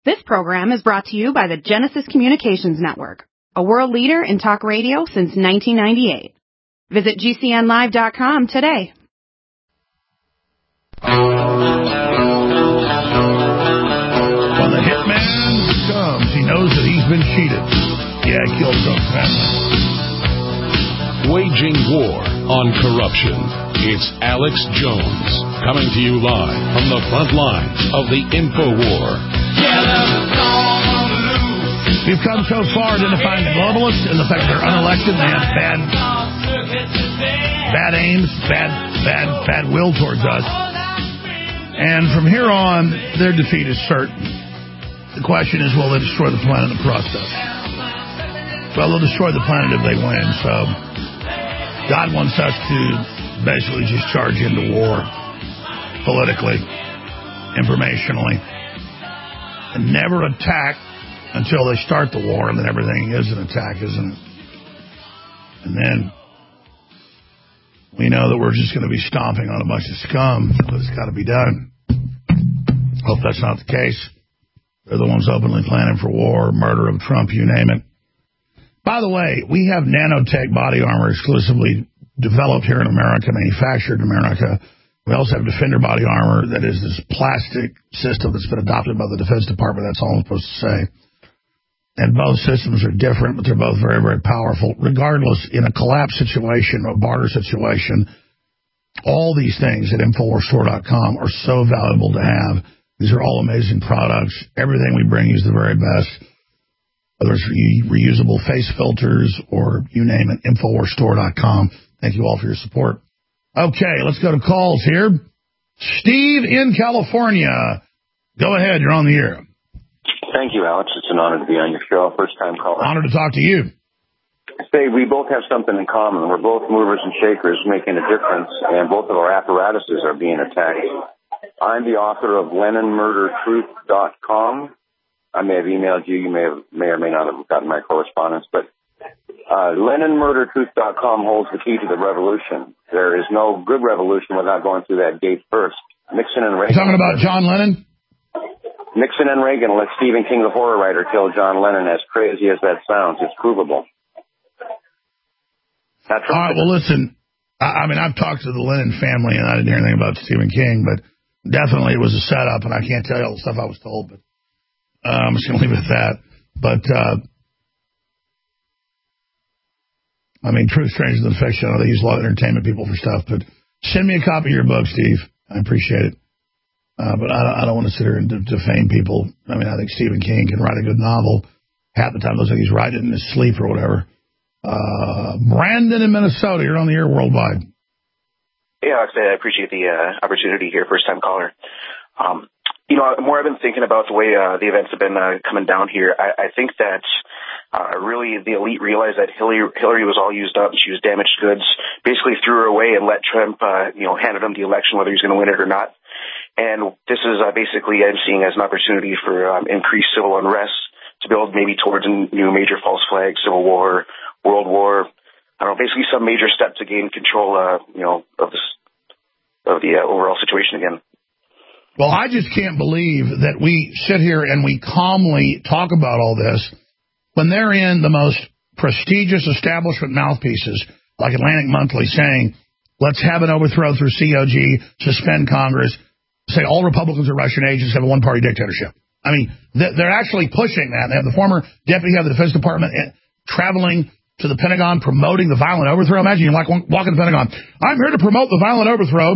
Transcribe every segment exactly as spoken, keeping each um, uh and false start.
This program is brought to you by the Genesis Communications Network, a world leader in talk radio since nineteen ninety-eight. Visit G C N live dot com today. When the hitman comes, he knows that he's been cheated. Yeah, he killed his own family. Waging war on corruption. It's Alex Jones coming to you live from the front lines of the InfoWar. We've come so far identifying the globalists and the fact they're unelected. They have bad, bad aims, bad, bad, bad will towards us. And from here on, their defeat is certain. The question is, will they destroy the planet in the process? Well, they'll destroy the planet if they win. So God wants us to basically just charge into war politically, informationally, and never attack until they start the war, and then everything is an attack, isn't it? And then we know that we're just going to be stomping on a bunch of scum, but it's got to be done. Hope that's not the case. They're the ones openly planning for war, murder of Trump, you name it. By the way, we have nanotech body armor exclusively developed here in America, manufactured in America. We also have Defender body armor that is this plastic system that's been adopted by the Defense Department. That's all I'm supposed to say. And both systems are different, but they're both very, very powerful. Regardless, in a collapse situation or a barter situation, all these things at Infowar Store dot com are so valuable to have. These are all amazing products. Everything we bring you is the very best. Whether it's re- reusable face filters or you name it, Infowar Store dot com. Thank you all for your support. Okay, let's go to calls here. Steve in California. Go ahead, you're on the air. Thank you, Alex. It's an honor to be on your show. First time caller. Honor to talk to you. Say, we both have something in common. We're both movers and shakers making a difference, and both of our apparatuses are being attacked. I'm the author of Lenin Murder Truth dot com. I may have emailed you. You may have, may or may not have gotten my correspondence, but uh, Lenin Murder Truth dot com holds the key to the revolution. There is no good revolution without going through that gate first. Nixon and Reagan. You're talking about John Lennon? Nixon and Reagan let Stephen King, the horror writer, kill John Lennon. As crazy as that sounds, it's provable. That's All right, well, listen, I, I mean, I've talked to the Lennon family, and I didn't hear anything about Stephen King, but definitely it was a setup, and I can't tell you all the stuff I was told, but uh, I'm just going to leave it at that. But, uh, I mean, truth stranger than fiction. I know they use a lot of entertainment people for stuff, but send me a copy of your book, Steve. I appreciate it. Uh, but I don't, I don't want to sit here and de- defame people. I mean, I think Stephen King can write a good novel. Half the time, it looks like he's writing it in his sleep or whatever. Uh, Brandon in Minnesota, you're on the air worldwide. Yeah, Alex, I appreciate the uh, opportunity here, first-time caller. Um, you know, the more I've been thinking about the way uh, the events have been uh, coming down here, I, I think that uh, really the elite realized that Hillary, Hillary was all used up. She was damaged goods, basically threw her away and let Trump, uh, you know, handed him the election, whether he's going to win it or not. And this is uh, basically I'm seeing as an opportunity for um, increased civil unrest to build maybe towards a new major false flag, civil war, world war. I don't know, basically some major step to gain control, uh, you know, of this, of the uh, overall situation again. Well, I just can't believe that we sit here and we calmly talk about all this when they're in the most prestigious establishment mouthpieces, like Atlantic Monthly, saying, let's have an overthrow through C O G, suspend Congress, say all Republicans are Russian agents, have a one-party dictatorship. I mean, they're actually pushing that. They have the former deputy head of the Defense Department traveling to the Pentagon promoting the violent overthrow. Imagine you're like walking the Pentagon. I'm here to promote the violent overthrow.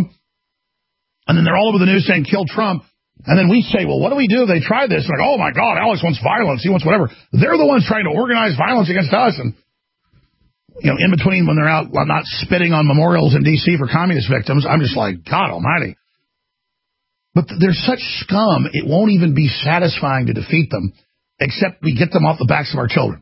And then they're all over the news saying, kill Trump. And then we say, well, what do we do if they try this? Like, oh, my God, Alex wants violence. He wants whatever. They're the ones trying to organize violence against us. And, you know, in between when they're out not spitting on memorials in D C for communist victims, I'm just like, God almighty. But there's such scum, it won't even be satisfying to defeat them, except we get them off the backs of our children.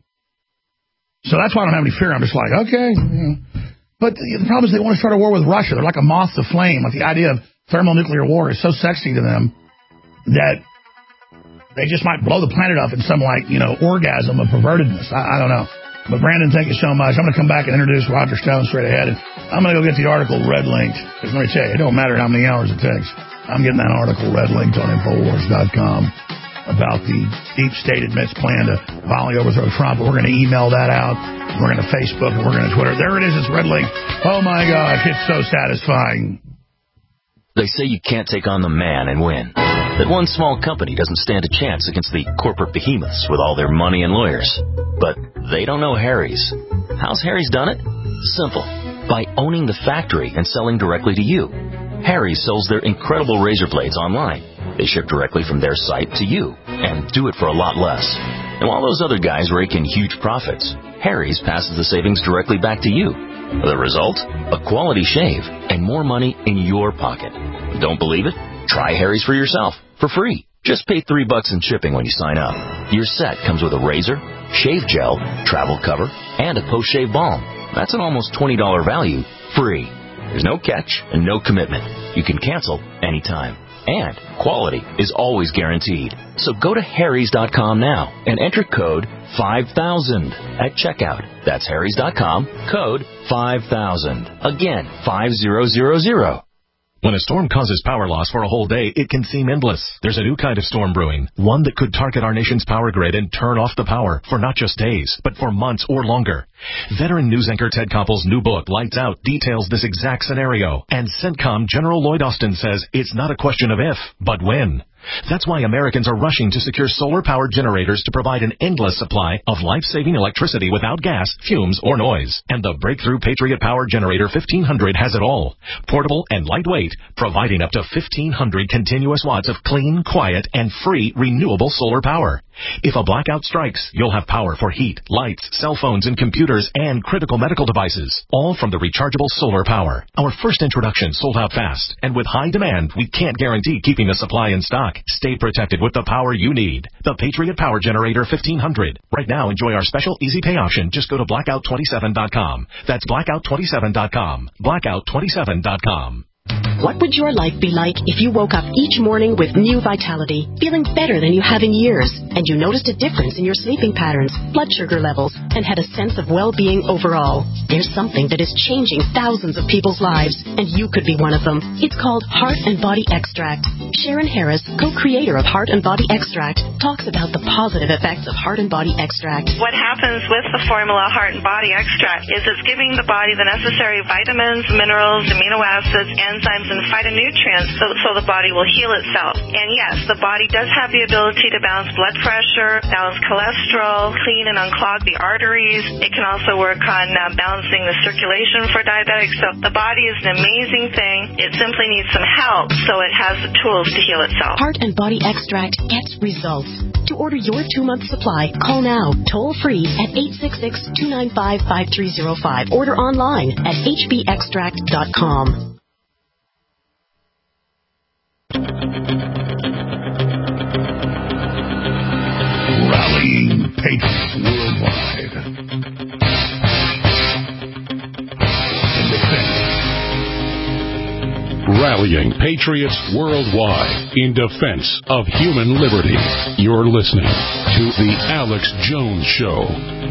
So that's why I don't have any fear. I'm just like, okay. But the problem is they want to start a war with Russia. They're like a moth to flame. Like the idea of thermonuclear war is so sexy to them that they just might blow the planet up in some, like, you know, orgasm of pervertedness. I, I don't know. But, Brandon, thank you so much. I'm going to come back and introduce Roger Stone straight ahead. And I'm going to go get the article red linked. Because let me tell you, it don't matter how many hours it takes. I'm getting that article red linked on Infowars dot com. about the deep state admits plan to violently overthrow Trump. We're going to email that out. We're going to Facebook, and we're going to Twitter. There it is. It's red link. Oh, my gosh. It's so satisfying. They say you can't take on the man and win. That one small company doesn't stand a chance against the corporate behemoths with all their money and lawyers. But they don't know Harry's. How's Harry's done it? Simple. By owning the factory and selling directly to you. Harry's sells their incredible razor blades online. They ship directly from their site to you and do it for a lot less. And while those other guys rake in huge profits, Harry's passes the savings directly back to you. The result? A quality shave and more money in your pocket. Don't believe it? Try Harry's for yourself for free. Just pay three bucks in shipping when you sign up. Your set comes with a razor, shave gel, travel cover, and a post-shave balm. That's an almost twenty dollars value, free. There's no catch and no commitment. You can cancel anytime. And quality is always guaranteed. So go to harrys dot com now and enter code five thousand at checkout. That's harrys dot com, code five thousand. Again, five thousand. When a storm causes power loss for a whole day, it can seem endless. There's a new kind of storm brewing, one that could target our nation's power grid and turn off the power for not just days, but for months or longer. Veteran news anchor Ted Koppel's new book, Lights Out, details this exact scenario. And CENTCOM General Lloyd Austin says it's not a question of if, but when. That's why Americans are rushing to secure solar-powered generators to provide an endless supply of life-saving electricity without gas, fumes, or noise. And the breakthrough Patriot Power Generator fifteen hundred has it all. Portable and lightweight, providing up to fifteen hundred continuous watts of clean, quiet, and free renewable solar power. If a blackout strikes, you'll have power for heat, lights, cell phones, and computers, and critical medical devices, all from the rechargeable solar power. Our first introduction sold out fast, and with high demand, we can't guarantee keeping the supply in stock. Stay protected with the power you need. The Patriot Power Generator fifteen hundred. Right now, enjoy our special easy pay option. Just go to blackout twenty-seven dot com. That's blackout twenty-seven dot com. blackout twenty-seven dot com. What would your life be like if you woke up each morning with new vitality, feeling better than you have in years, and you noticed a difference in your sleeping patterns, blood sugar levels, and had a sense of well-being overall? There's something that is changing thousands of people's lives, and you could be one of them. It's called Heart and Body Extract. Sharon Harris, co-creator of Heart and Body Extract, talks about the positive effects of Heart and Body Extract. What happens with the formula Heart and Body Extract is it's giving the body the necessary vitamins, minerals, amino acids, enzymes, and phytonutrients so, so the body will heal itself. And yes, the body does have the ability to balance blood pressure, balance cholesterol, clean and unclog the arteries. It can also work on uh, balancing the circulation for diabetics. So the body is an amazing thing. It simply needs some help so it has the tools to heal itself. Heart and Body Extract gets results. To order your two-month supply, call now, toll-free at eight six six, two nine five, five three zero five. Order online at h b extract dot com. Rallying patriots worldwide. Rallying patriots worldwide in defense of human liberty. You're listening to The Alex Jones Show.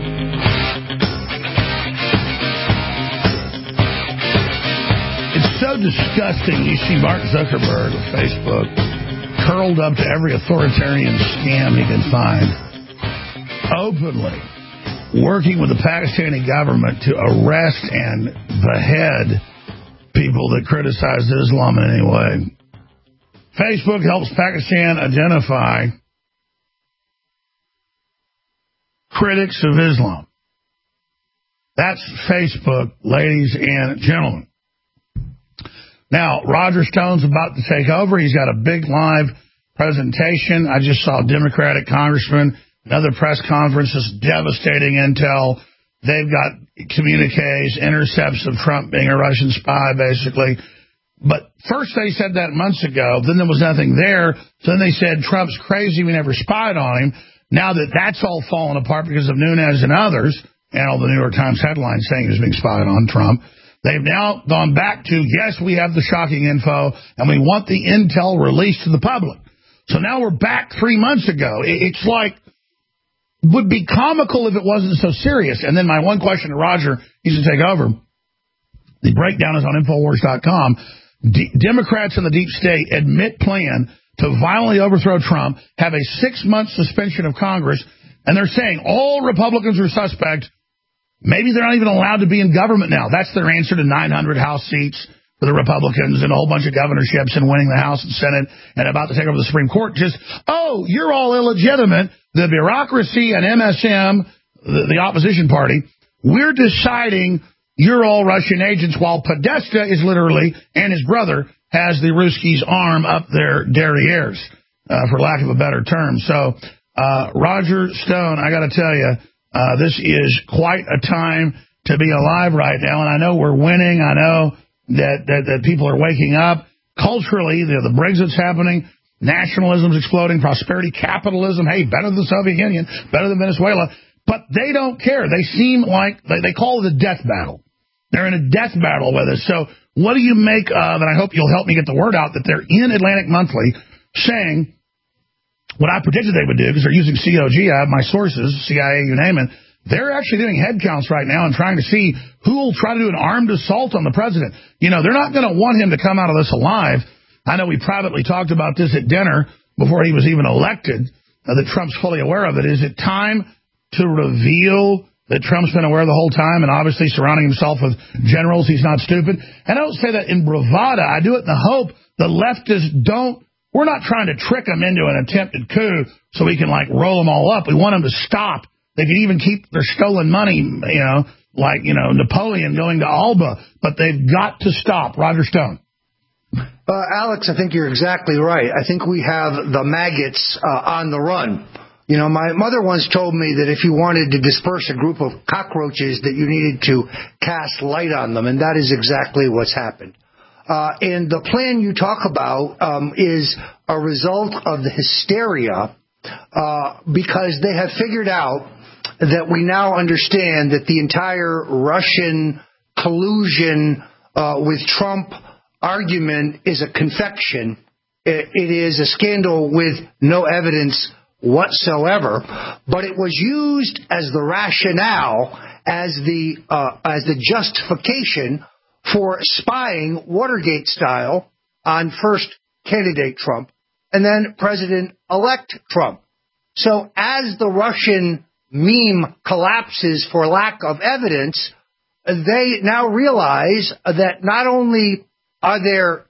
It's so disgusting. You see Mark Zuckerberg of Facebook curled up to every authoritarian scam he can find, openly working with the Pakistani government to arrest and behead people that criticize Islam in any way. Facebook helps Pakistan identify critics of Islam. That's Facebook, ladies and gentlemen. Now, Roger Stone's about to take over. He's got a big live presentation. I just saw a Democratic congressman, another press conference, this devastating intel. They've got communiques, intercepts of Trump being a Russian spy, basically. But first they said that months ago. Then there was nothing there. So then they said Trump's crazy. We never spied on him. Now that that's all fallen apart because of Nunes and others, and all the New York Times headlines saying he was being spied on Trump, they've now gone back to, yes, we have the shocking info, and we want the intel released to the public. So now we're back three months ago. It's like, would be comical if it wasn't so serious. And then my one question to Roger, he's to take over. The breakdown is on Infowars dot com. D- Democrats in the deep state admit plan to violently overthrow Trump, have a six-month suspension of Congress, and they're saying all Republicans are suspect. Maybe they're not even allowed to be in government now. That's their answer to nine hundred House seats for the Republicans and a whole bunch of governorships and winning the House and Senate and about to take over the Supreme Court. Just, oh, you're all illegitimate. The bureaucracy and M S M, the, the opposition party, we're deciding you're all Russian agents, while Podesta is literally, and his brother, has the Ruskies' arm up their derrieres, uh, for lack of a better term. So, uh, Roger Stone, I got to tell you, uh, this is quite a time to be alive right now. And I know we're winning. I know that, that, that people are waking up. Culturally, the, the Brexit's happening. Nationalism's exploding. Prosperity, capitalism. Hey, better than the Soviet Union, better than Venezuela. But they don't care. They seem like, they, they call it a death battle. They're in a death battle with us. So what do you make of, and I hope you'll help me get the word out, that they're in Atlantic Monthly saying what I predicted they would do, because they're using C O G. I have my sources, C I A, you name it. They're actually doing head counts right now and trying to see who will try to do an armed assault on the president. You know, they're not going to want him to come out of this alive. I know we privately talked about this at dinner before he was even elected, uh, that Trump's fully aware of it. Is it time to reveal that Trump's been aware the whole time and obviously surrounding himself with generals? He's not stupid. And I don't say that in bravado. I do it in the hope the leftists don't. We're not trying to trick them into an attempted coup so we can, like, roll them all up. We want them to stop. They can even keep their stolen money, you know, like, you know, Napoleon going to Alba. But they've got to stop. Roger Stone. Uh, Alex, I think you're exactly right. I think we have the maggots uh, on the run. You know, my mother once told me that if you wanted to disperse a group of cockroaches, that you needed to cast light on them, and that is exactly what's happened. Uh, and the plan you talk about um, is a result of the hysteria uh, because they have figured out that we now understand that the entire Russian collusion uh, with Trump argument is a confection. It, it is a scandal with no evidence whatsoever, but it was used as the rationale, as the uh, as the justification for spying Watergate style on first candidate Trump and then President-elect Trump. So as the Russian meme collapses for lack of evidence, they now realize that not only are their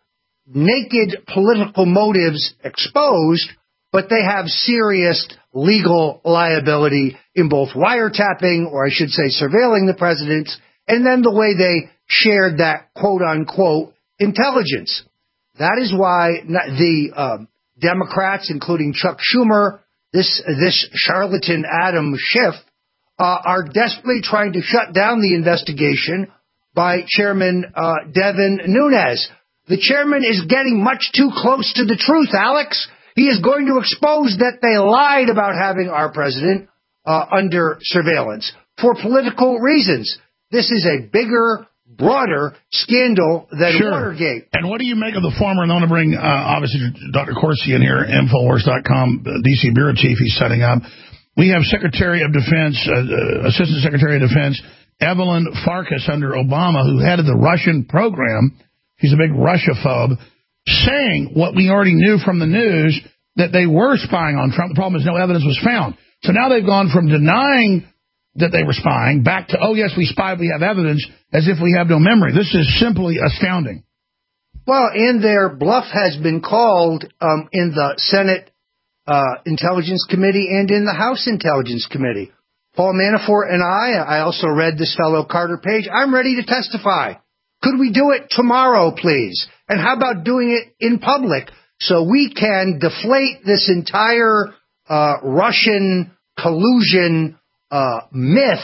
naked political motives exposed, but they have serious legal liability in both wiretapping, or I should say surveilling the president, and then the way they shared that quote-unquote intelligence. That is why the um, Democrats, including Chuck Schumer, this this charlatan Adam Schiff, uh, are desperately trying to shut down the investigation by Chairman uh, Devin Nunes. The chairman is getting much too close to the truth, Alex. He is going to expose that they lied about having our president uh, under surveillance for political reasons. This is a bigger, broader scandal than sure. Watergate. And what do you make of the former, and I want to bring, uh, obviously, Doctor Corsi in here, Infowars dot com, D C Bureau Chief he's setting up. We have Secretary of Defense, uh, uh, Assistant Secretary of Defense, Evelyn Farkas under Obama, who headed the Russian program. He's a big Russia-phobe, saying what we already knew from the news, that they were spying on Trump. The problem is no evidence was found. So now they've gone from denying that they were spying back to, oh, yes, we spied, we have evidence, as if we have no memory. This is simply astounding. Well, and their bluff has been called um, in the Senate uh, Intelligence Committee and in the House Intelligence Committee. Paul Manafort and I, I also read this fellow Carter Page, I'm ready to testify. Could we do it tomorrow, please? And how about doing it in public so we can deflate this entire uh, Russian collusion uh, myth?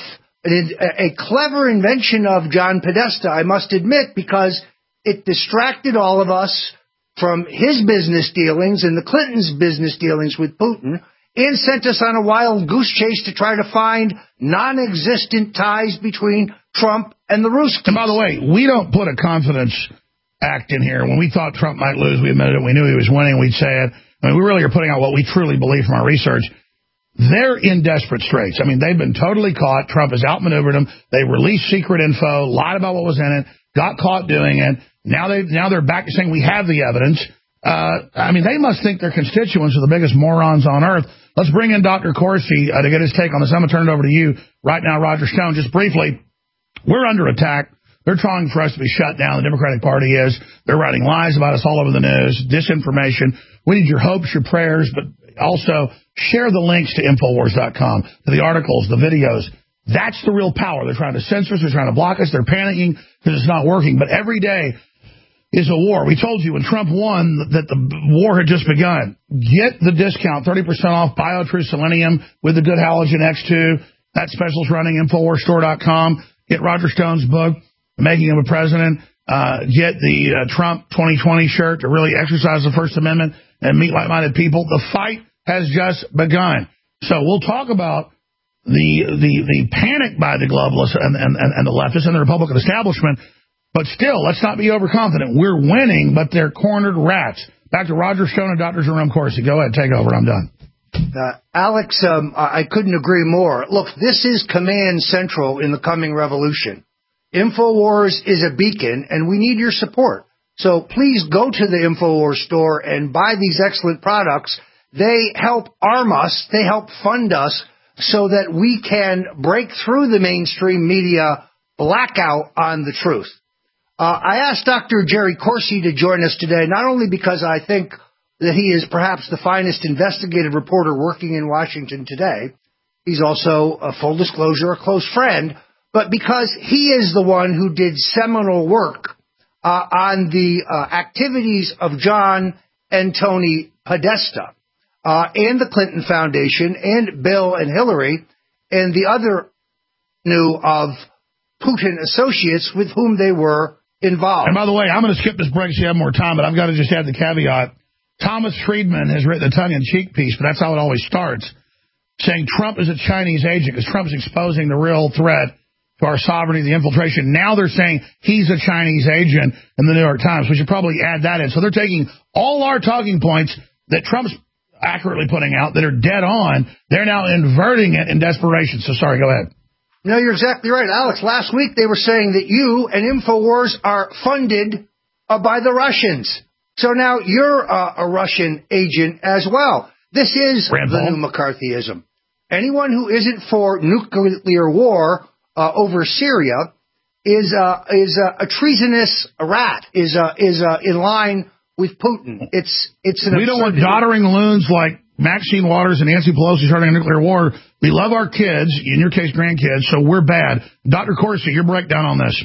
A, a clever invention of John Podesta, I must admit, because it distracted all of us from his business dealings and the Clintons' business dealings with Putin, and sent us on a wild goose chase to try to find non-existent ties between Trump and the Ruskies. And by the way, we don't put a confidence act in here. When we thought Trump might lose, we admitted it. We knew he was winning. We'd say it. I mean, we really are putting out what we truly believe from our research. They're in desperate straits. I mean, they've been totally caught. Trump has outmaneuvered them. They released secret info, lied about what was in it, got caught doing it. Now they now they're back to saying we have the evidence. Uh, I mean, they must think their constituents are the biggest morons on earth. Let's bring in Doctor Corsi uh, to get his take on this. I'm going to turn it over to you right now, Roger Stone. Just briefly, we're under attack. They're trying for us to be shut down. The Democratic Party is. They're writing lies about us all over the news, disinformation. We need your hopes, your prayers, but also share the links to Infowars dot com, to the articles, the videos. That's the real power. They're trying to censor us. They're trying to block us. They're panicking because it's not working. But every day is a war. We told you when Trump won that the war had just begun. Get the discount, thirty percent off BioTrue Selenium with the good halogen X two. That special's running, Infowars store dot com. Get Roger Stone's book, The Making of a President. Uh, get the uh, Trump twenty twenty shirt to really exercise the First Amendment and meet like-minded people. The fight has just begun. So we'll talk about the the, the panic by the globalists and, and, and the leftists and the Republican establishment. But still, let's not be overconfident. We're winning, but they're cornered rats. Back to Roger Stone and Doctor Jerome Corsi. Go ahead, take over. I'm done. Uh, Alex, um, I couldn't agree more. Look, this is command central in the coming revolution. InfoWars is a beacon, and we need your support. So please go to the InfoWars store and buy these excellent products. They help arm us. They help fund us so that we can break through the mainstream media blackout on the truth. Uh, I asked Doctor Jerry Corsi to join us today, not only because I think that he is perhaps the finest investigative reporter working in Washington today. He's also, a full disclosure, a close friend, but because he is the one who did seminal work uh, on the uh, activities of John and Tony Podesta uh, and the Clinton Foundation and Bill and Hillary and the other new of Putin associates with whom they were involved. And by the way, I'm going to skip this break so you have more time, but I've got to just add the caveat. Thomas Friedman has written a tongue-in-cheek piece, but that's how it always starts, saying Trump is a Chinese agent because Trump's exposing the real threat to our sovereignty, the infiltration. Now they're saying he's a Chinese agent in the New York Times. We should probably add that in. So they're taking all our talking points that Trump's accurately putting out that are dead on. They're now inverting it in desperation. So sorry, go ahead. No, you're exactly right, Alex. Last week they were saying that you and InfoWars are funded uh, by the Russians. So now you're uh, a Russian agent as well. This is Rand the Paul. New McCarthyism. Anyone who isn't for nuclear war uh, over Syria is uh, is uh, a treasonous rat. Is uh, is uh, in line with Putin. It's it's an. We don't want doddering loons like Maxine Waters and Nancy Pelosi starting a nuclear war. We love our kids, in your case, grandkids. So we're bad. Doctor Corsi, your breakdown on this.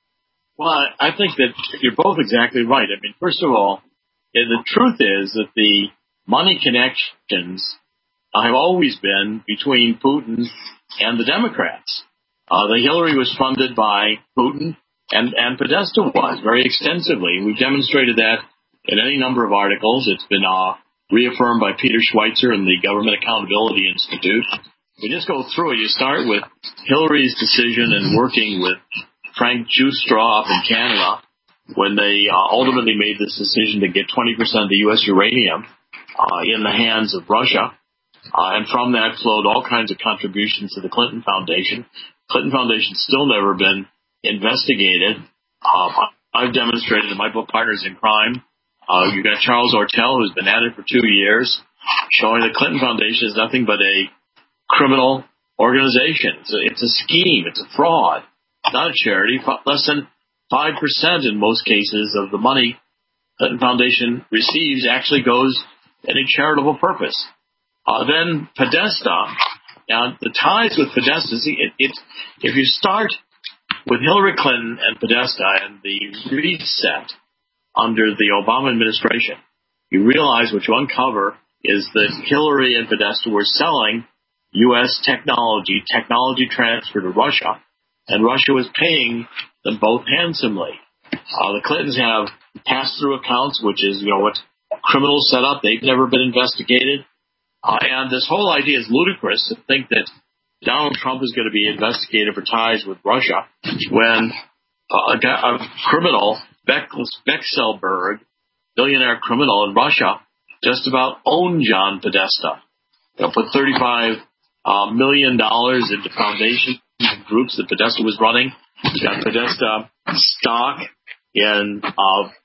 Well, I think that you're both exactly right. I mean, first of all, the truth is that the money connections have always been between Putin and the Democrats. Uh, the Hillary was funded by Putin, and, and Podesta was very extensively. We've demonstrated that in any number of articles. It's been uh, reaffirmed by Peter Schweitzer and the Government Accountability Institute. We just go through it. You start with Hillary's decision and working with Frank Justra up in Canada when they uh, ultimately made this decision to get twenty percent of the U S uranium uh, in the hands of Russia. Uh, and from that flowed all kinds of contributions to the Clinton Foundation. Clinton Foundation's still never been investigated. Uh, I've demonstrated in my book, Partners in Crime. Uh, you've got Charles Ortel, who's been at it for two years, showing the Clinton Foundation is nothing but a criminal organization. It's a, it's a scheme. It's a fraud. It's not a charity. Less than five percent in most cases of the money Clinton Foundation receives actually goes in a charitable purpose. Uh, then Podesta, now the ties with Podesta, see, it, it, if you start with Hillary Clinton and Podesta and the reset under the Obama administration, you realize what you uncover is that Hillary and Podesta were selling U S technology, technology transfer to Russia, and Russia was paying them both handsomely. Uh, the Clintons have pass-through accounts, which is, you know, what criminals set up. They've never been investigated. Uh, and this whole idea is ludicrous to think that Donald Trump is going to be investigated for ties with Russia when uh, a, a criminal, Beck, Beckselberg, billionaire criminal in Russia, just about owned John Podesta. You know, put thirty-five uh, million dollars into foundation groups that Podesta was running. He's got Podesta stock in uh,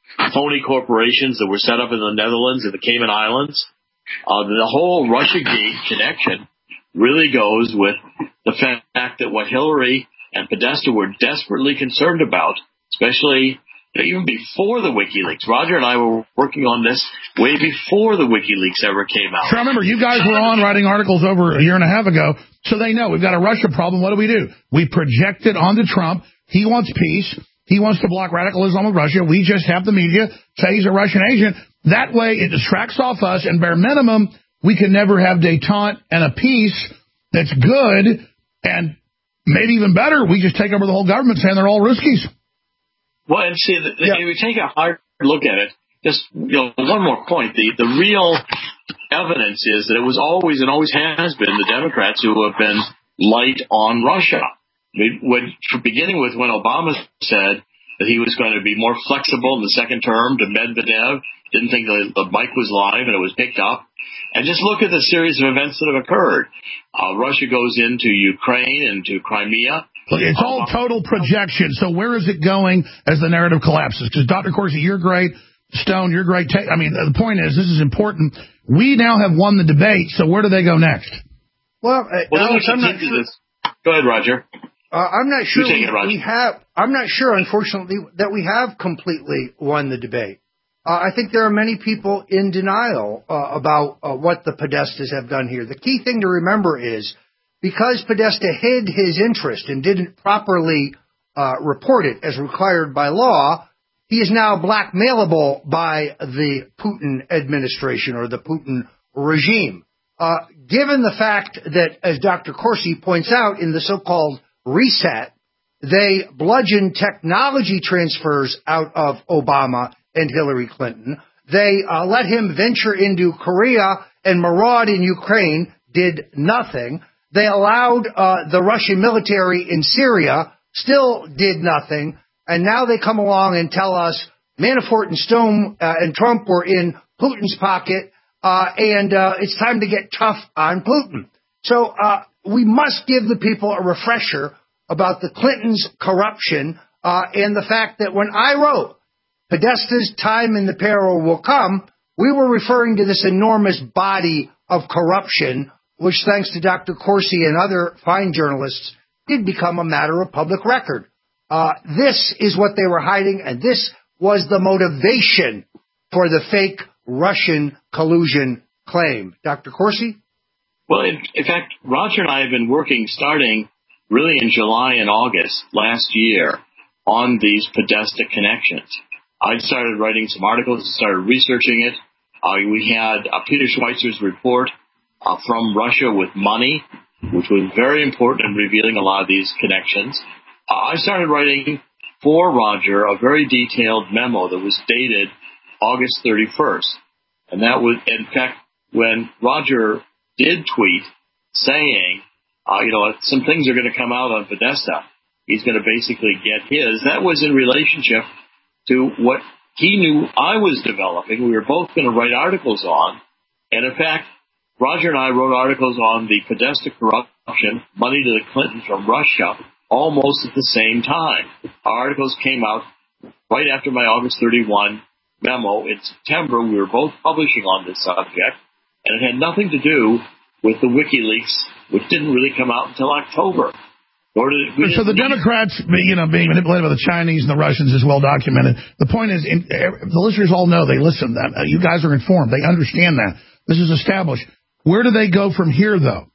phony corporations that were set up in the Netherlands and the Cayman Islands. Uh, the whole Russiagate connection really goes with the fact that what Hillary and Podesta were desperately concerned about, especially even before the WikiLeaks. Roger and I were working on this way before the WikiLeaks ever came out. Sure, I remember you guys were on writing articles over a year and a half ago, so they know we've got a Russia problem. What do we do? We project it onto Trump. He wants peace. He wants to block radicalism with Russia. We just have the media say he's a Russian agent. That way it distracts off us, and bare minimum, we can never have detente and a peace that's good, and maybe even better, we just take over the whole government saying they're all Ruskies. Well, and see, the, the, yeah. if we take a hard look at it, just you know, one more point. The, the real evidence is that it was always and always has been the Democrats who have been light on Russia. I mean, when, beginning with when Obama said that he was going to be more flexible in the second term to Medvedev, didn't think the, the mic was live and it was picked up. And just look at the series of events that have occurred. Uh, Russia goes into Ukraine, into Crimea. Look, it's all total projection. So where is it going as the narrative collapses? Because Doctor Corsi, you're great. Stone, you're great. I mean, the point is, this is important. We now have won the debate, so where do they go next? Well, uh, well Alex, I'm not sure. This. Go ahead, Roger. Uh, I'm not sure it, we, we have. I'm not sure, unfortunately, that we have completely won the debate. Uh, I think there are many people in denial uh, about uh, what the Podestas have done here. The key thing to remember is because Podesta hid his interest and didn't properly uh, report it as required by law, he is now blackmailable by the Putin administration or the Putin regime. Uh, given the fact that, as Doctor Corsi points out, in the so-called reset, they bludgeoned technology transfers out of Obama and Hillary Clinton. They uh, let him venture into Korea and maraud in Ukraine, did nothing. They allowed uh, the Russian military in Syria, still did nothing. And now they come along and tell us Manafort and Stone uh, and Trump were in Putin's pocket, uh, and uh, it's time to get tough on Putin. So uh, we must give the people a refresher about the Clintons' corruption uh, and the fact that when I wrote Podesta's time in the peril will come, we were referring to this enormous body of corruption, which, thanks to Doctor Corsi and other fine journalists, did become a matter of public record. Uh, this is what they were hiding, and this was the motivation for the fake Russian collusion claim. Doctor Corsi? Well, in, in fact, Roger and I have been working starting really in July and August last year on these Podesta connections. I started writing some articles, started researching it. Uh, we had uh, Peter Schweizer's report uh, from Russia with money, which was very important in revealing a lot of these connections. Uh, I started writing for Roger a very detailed memo that was dated August thirty-first. And that was, in fact, when Roger did tweet saying, uh, you know, some things are going to come out on Podesta. He's going to basically get his. That was in relationship to what he knew I was developing. We were both going to write articles on. And in fact, Roger and I wrote articles on the Podesta corruption, money to the Clintons from Russia, almost at the same time. Our articles came out right after my August thirty-first memo in September. We were both publishing on this subject, and it had nothing to do with the WikiLeaks, which didn't really come out until October. Nor did it, so the Democrats, you know, being manipulated by the Chinese and the Russians is well documented. The point is, in, the listeners all know, they listen. That uh, you guys are informed. They understand that. This is established. Where do they go from here, though?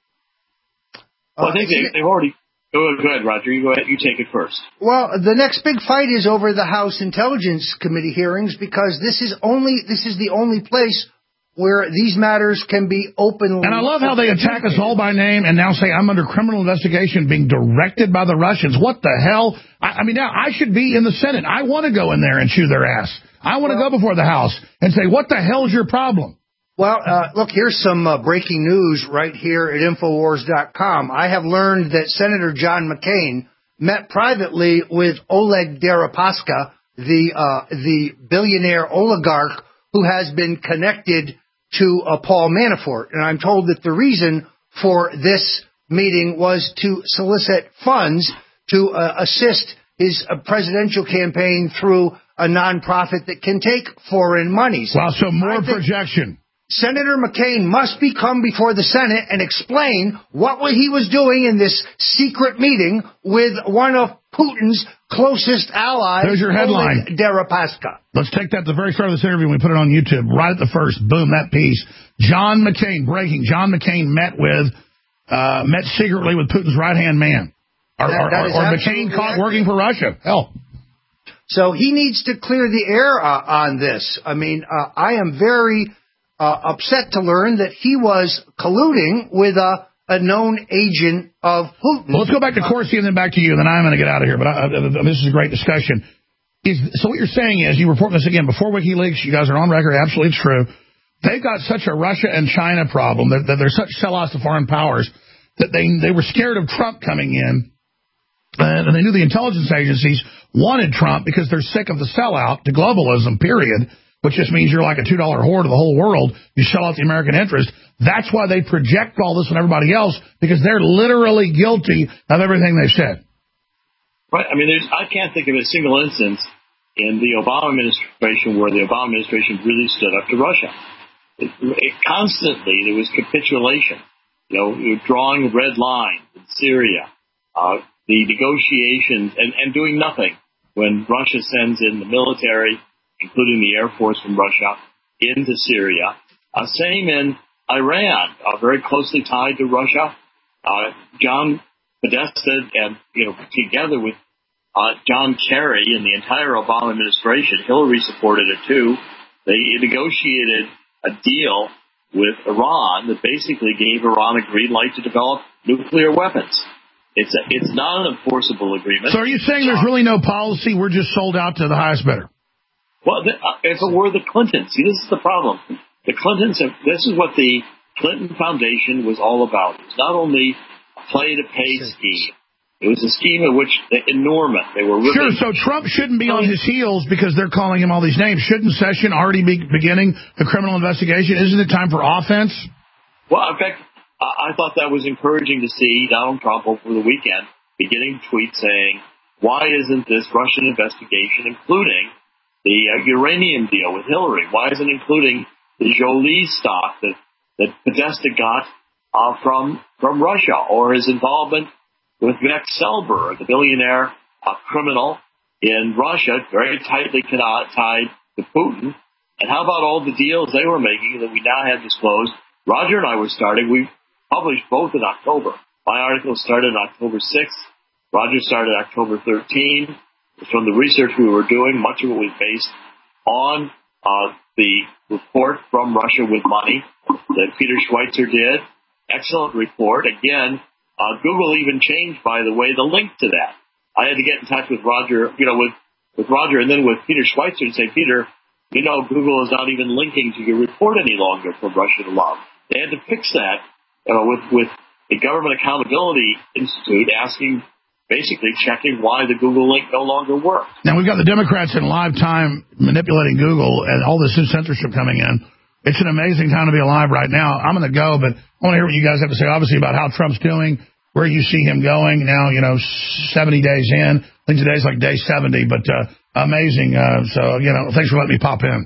Well, I think they, they've already... Go ahead, Roger. You go ahead. You take it first. Well, the next big fight is over the House Intelligence Committee hearings, because this is only this is the only place where these matters can be openly... And I love how they attack us all by name and now say I'm under criminal investigation being directed by the Russians. What the hell? I, I mean, now I should be in the Senate. I want to go in there and chew their ass. I want to well, go before the House and say, what the hell is your problem? Well, uh, look, here's some uh, breaking news right here at Infowars dot com. I have learned that Senator John McCain met privately with Oleg Deripaska, the uh, the billionaire oligarch who has been connected to uh, Paul Manafort. And I'm told that the reason for this meeting was to solicit funds to uh, assist his uh, presidential campaign through a nonprofit that can take foreign monies. Wow, so more projection. Senator McCain must be come before the Senate and explain what he was doing in this secret meeting with one of Putin's closest allies. There's your headline. Oleg Deripaska. Let's take that at the very start of this interview. We put it on YouTube right at the first. Boom, that piece. John McCain, breaking. John McCain met with, uh, met secretly with Putin's right-hand man. Or, that, or, that or, or McCain caught accurate. working for Russia. Hell. So he needs to clear the air uh, on this. I mean, uh, I am very uh, upset to learn that he was colluding with a, a known agent of Putin. Well, let's go back to Corsi and then back to you, and then I'm going to get out of here. But I, uh, this is a great discussion. Is So what you're saying is, you report this again, before WikiLeaks, you guys are on record, absolutely it's true, they've got such a Russia and China problem, that, that they're such sell-offs to foreign powers, that they, they were scared of Trump coming in. And they knew the intelligence agencies wanted Trump because they're sick of the sellout to globalism, period, which just means you're like a two dollar whore to the whole world. You sell out the American interest. That's why they project all this on everybody else, because they're literally guilty of everything they've said. Right. I mean, there's, I can't think of a single instance in the Obama administration where the Obama administration really stood up to Russia. It, it constantly, there was capitulation. You know, you're drawing red lines in Syria. Uh, the negotiations, and, and doing nothing when Russia sends in the military, including the Air Force from Russia, into Syria. Uh, same in Iran, uh, very closely tied to Russia. Uh, John Podesta and, you know, together with uh, John Kerry and the entire Obama administration, Hillary supported it too. They negotiated a deal with Iran that basically gave Iran a green light to develop nuclear weapons. It's a, it's not an enforceable agreement. So are you saying there's really no policy? We're just sold out to the highest bidder? Well, the, uh, if it were the Clintons, see, this is the problem. The Clintons, have, this is what the Clinton Foundation was all about. It's not only a play-to-pay scheme. It was a scheme in which they enormous. They were really sure. So Trump shouldn't be on his heels because they're calling him all these names. Shouldn't Session already be beginning the criminal investigation? Isn't it time for offense? Well, in fact, I thought that was encouraging to see Donald Trump over the weekend beginning tweets saying, why isn't this Russian investigation including the uh, uranium deal with Hillary? Why isn't it including the Jolie stock that, that Podesta got uh, from from Russia, or his involvement with Max Selber, the billionaire uh, criminal in Russia, very tightly tied to Putin? And how about all the deals they were making that we now have disclosed? Roger and I were starting. We published both in October. My article started on October sixth. Roger started October thirteenth. From the research we were doing, much of it was based on uh, the report from Russia with Money that Peter Schweitzer did. Excellent report. Again, uh, Google even changed, by the way, the link to that. I had to get in touch with Roger, you know, with, with Roger and then with Peter Schweitzer and say, Peter, you know, Google is not even linking to your report any longer from Russia to Love. They had to fix that uh, with, with the Government Accountability Institute asking, basically checking why the Google link no longer works. Now, we've got the Democrats in live time manipulating Google and all this censorship coming in. It's an amazing time to be alive right now. I'm going to go, but I want to hear what you guys have to say, obviously, about how Trump's doing, where you see him going now, you know, seventy days in. I think today's like day seventy, but uh, amazing. Uh, so, you know, thanks for letting me pop in.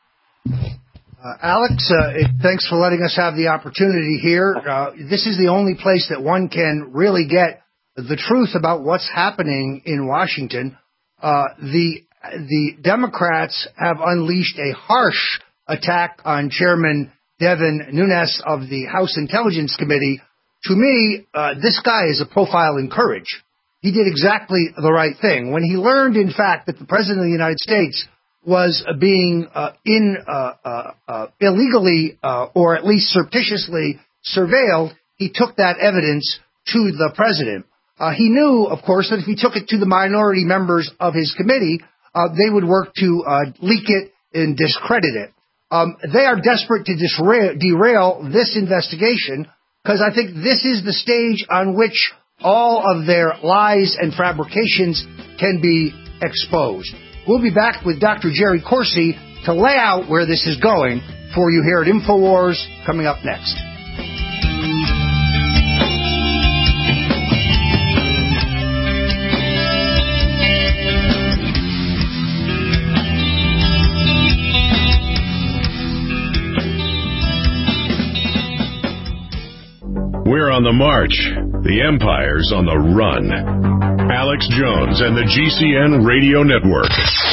Uh, Alex, uh, thanks for letting us have the opportunity here. Uh, this is the only place that one can really get the truth about what's happening in Washington. Uh, the the Democrats have unleashed a harsh attack on Chairman Devin Nunes of the House Intelligence Committee. To me, uh, this guy is a profile in courage. He did exactly the right thing. When he learned, in fact, that the President of the United States was uh, being uh, in uh, uh, uh, illegally uh, or at least surreptitiously surveilled, he took that evidence to the President. Uh, he knew, of course, that if he took it to the minority members of his committee, uh, they would work to uh, leak it and discredit it. Um, they are desperate to disra- derail this investigation because I think this is the stage on which all of their lies and fabrications can be exposed. We'll be back with Doctor Jerry Corsi to lay out where this is going for you here at InfoWars, coming up next. on the march. The empire's on the run. Alex Jones and the G C N Radio Network.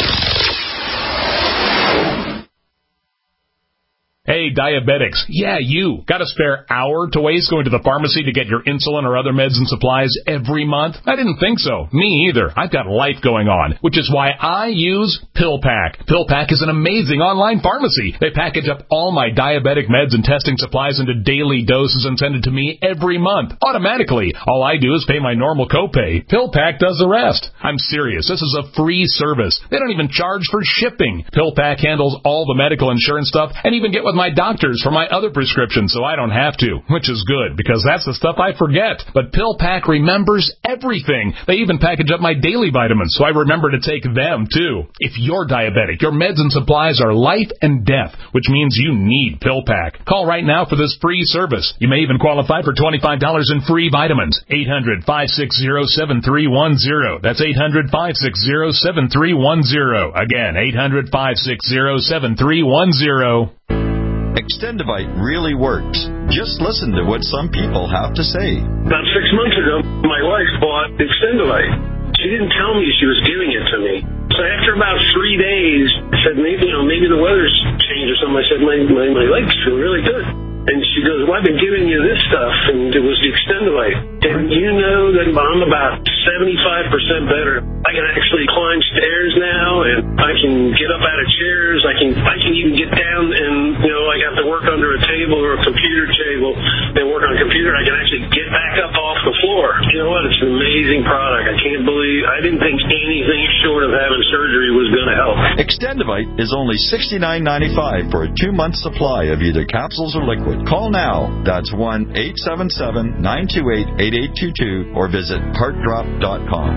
Hey, diabetics. Yeah, you. Got a spare hour to waste going to the pharmacy to get your insulin or other meds and supplies every month? I didn't think so. Me either. I've got life going on, which is why I use PillPack. PillPack is an amazing online pharmacy. They package up all my diabetic meds and testing supplies into daily doses and send it to me every month, automatically. All I do is pay my normal copay. PillPack does the rest. I'm serious. This is a free service. They don't even charge for shipping. PillPack handles all the medical insurance stuff and even get with my doctors for my other prescriptions so I don't have to, which is good because that's the stuff I forget. But PillPack remembers everything. They even package up my daily vitamins so I remember to take them too. If you're diabetic, your meds and supplies are life and death, which means you need PillPack. Call right now for this free service. You may even qualify for twenty-five dollars in free vitamins. eight hundred, five six zero, seven three one zero. That's eight hundred, five six zero, seven three one zero. Again, eight hundred, five six zero, seven three one zero. Extendivite really works. Just listen to what some people have to say. About six months ago, my wife bought Extendivite. She didn't tell me she was giving it to me. So after about three days, I said, maybe, you know, maybe the weather's changed or something. I said, my, my, my legs feel really good. And she goes, well, I've been giving you this stuff, and it was the Extendivite. And you know that I'm about seventy-five percent better. I can actually climb stairs now, and I can get up out of chairs. I can I can even get down, and, you know, I have to work under a table or a computer table and work on a computer. I can actually get back up off the floor. You know what? It's an amazing product. I can't believe, I didn't think anything short of having surgery was going to help. Extendivite is only sixty-nine ninety-five for a two-month supply of either capsules or liquid. Call now. That's one eight seven seven, nine two eight, eight eight two two or visit heart drop dot com.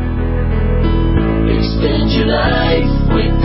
Extend your life with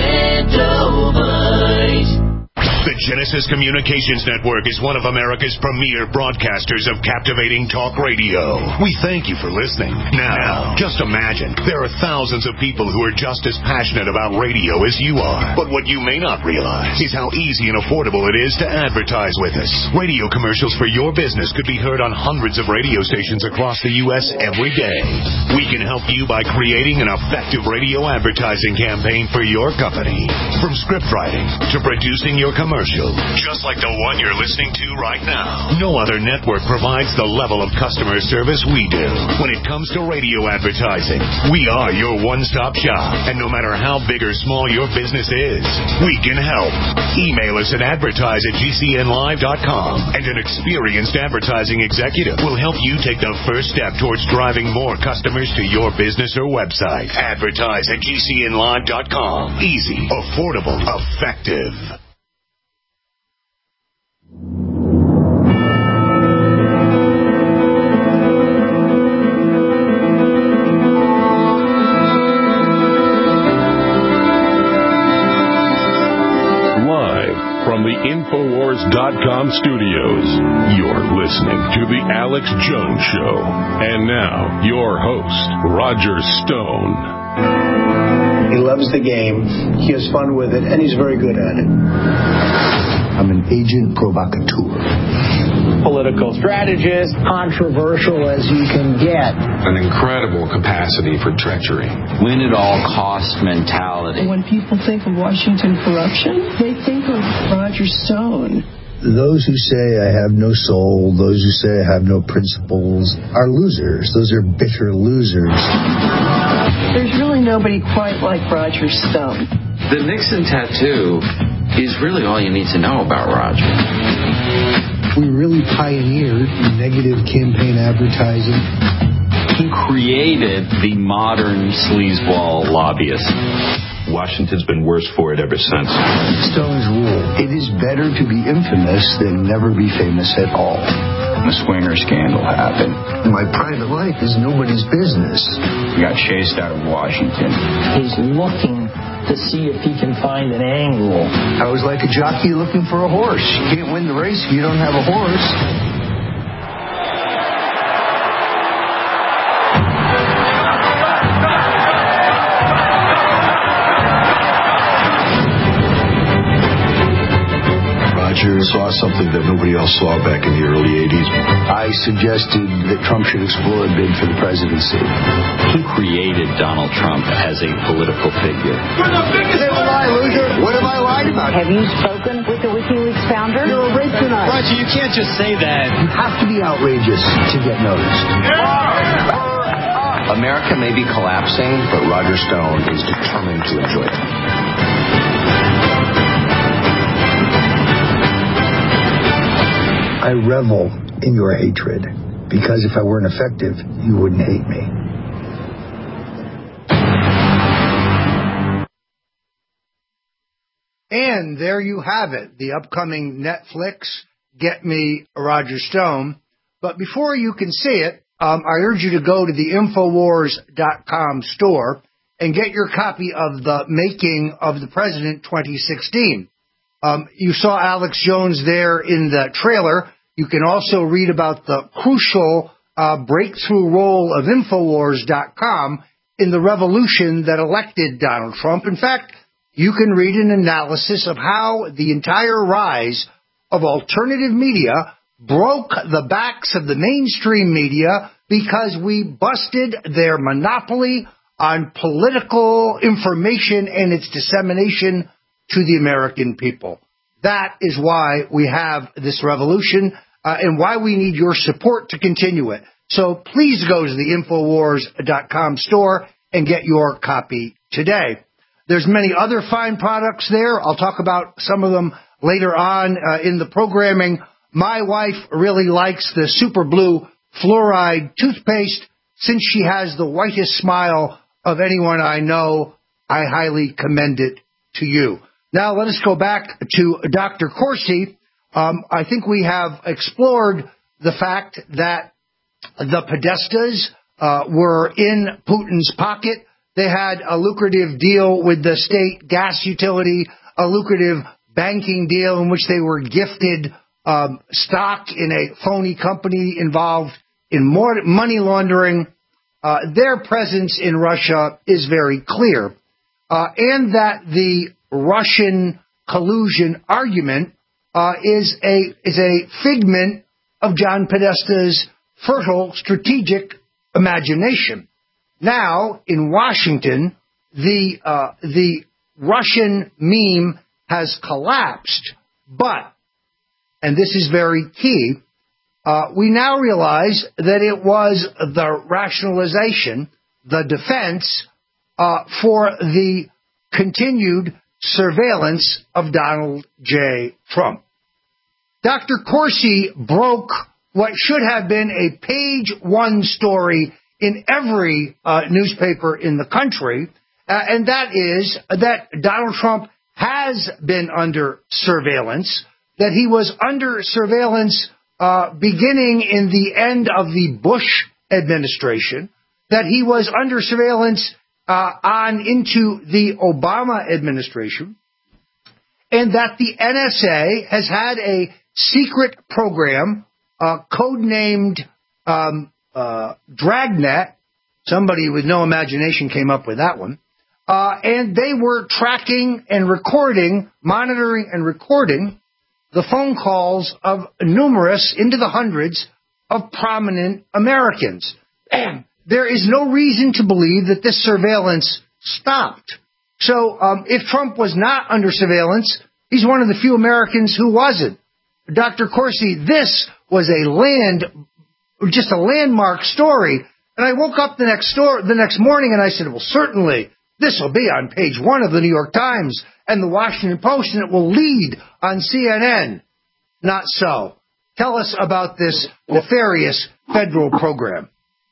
Extendivite. The Genesis Communications Network is one of America's premier broadcasters of captivating talk radio. We thank you for listening. Now, just imagine, there are thousands of people who are just as passionate about radio as you are. But what you may not realize is how easy and affordable it is to advertise with us. Radio commercials for your business could be heard on hundreds of radio stations across the U S every day. We can help you by creating an effective radio advertising campaign for your company. From script writing to producing your commercial, just like the one you're listening to right now. No other network provides the level of customer service we do. When it comes to radio advertising, we are your one-stop shop. And no matter how big or small your business is, we can help. Email us at advertise at G C N live dot com, and an experienced advertising executive will help you take the first step towards driving more customers to your business or website. Advertise at G C N live dot com. Easy, affordable, effective. From the Infowars dot com studios, you're listening to The Alex Jones Show. And now, your host, Roger Stone. He loves the game, he has fun with it, and he's very good at it. I'm an agent provocateur. Political strategist, controversial as you can get. An incredible capacity for treachery. Win at all cost mentality. When people think of Washington corruption, they think of Roger Stone. Those who say I have no soul, those who say I have no principles, are losers. Those are bitter losers. There's really nobody quite like Roger Stone. The Nixon tattoo is really all you need to know about Roger. We really pioneered negative campaign advertising. He created the modern sleazeball lobbyist. Washington's been worse for it ever since. Stone's rule: it is better to be infamous than never be famous at all. The Swinger scandal happened. My private life is nobody's business. We got chased out of Washington. He's looking to see if he can find an angle. I was like a jockey looking for a horse. You can't win the race if you don't have a horse. Roger saw something that nobody else saw back in the early eighties. I suggested that Trump should explore a bid for the presidency. He created Donald Trump as a political figure. You're the biggest lie, loser. What have I lied about? Have you spoken with the WikiLeaks founder? You're a rape tonight. Roger, you can't just say that. You have to be outrageous to get noticed. America may be collapsing, but Roger Stone is determined to enjoy it. I revel in your hatred, because if I weren't effective, you wouldn't hate me. And there you have it, the upcoming Netflix Get Me Roger Stone. But before you can see it, um, I urge you to go to the Infowars dot com store and get your copy of The Making of the President twenty sixteen. Um, you saw Alex Jones there in the trailer. You can also read about the crucial uh, breakthrough role of Infowars dot com in the revolution that elected Donald Trump. In fact, you can read an analysis of how the entire rise of alternative media broke the backs of the mainstream media because we busted their monopoly on political information and its dissemination to the American people. That is why we have this revolution uh, and why we need your support to continue it. So please go to the Infowars dot com store and get your copy today. There's many other fine products there. I'll talk about some of them later on uh, in the programming. My wife really likes the Super Blue Fluoride toothpaste. Since she has the whitest smile of anyone I know, I highly commend it to you. Now let us go back to Doctor Corsi. Um, I think we have explored the fact that the Podestas uh, were in Putin's pocket. They had a lucrative deal with the state gas utility, a lucrative banking deal in which they were gifted um, stock in a phony company involved in more money laundering. Uh, their presence in Russia is very clear, uh, and that the Russian collusion argument uh, is a is a figment of John Podesta's fertile strategic imagination. Now, in Washington, the uh, the Russian meme has collapsed, but, and this is very key, uh, we now realize that it was the rationalization, the defense, uh, for the continued surveillance of Donald J. Trump. Doctor Corsi broke what should have been a page one story in every uh, newspaper in the country, uh, and that is that Donald Trump has been under surveillance, that he was under surveillance uh, beginning in the end of the Bush administration, that he was under surveillance uh, on into the Obama administration, and that the N S A has had a secret program uh, codenamed um, uh, Dragnet. Somebody with no imagination came up with that one. Uh, and they were tracking and recording, monitoring and recording the phone calls of numerous, into the hundreds, of prominent Americans. And there is no reason to believe that this surveillance stopped. So um, if Trump was not under surveillance, he's one of the few Americans who wasn't. Doctor Corsi, this was a land, just a landmark story. And I woke up the next store, the next morning and I said, well, certainly this will be on page one of the New York Times and the Washington Post, and it will lead on C N N. Not so. Tell us about this nefarious federal program.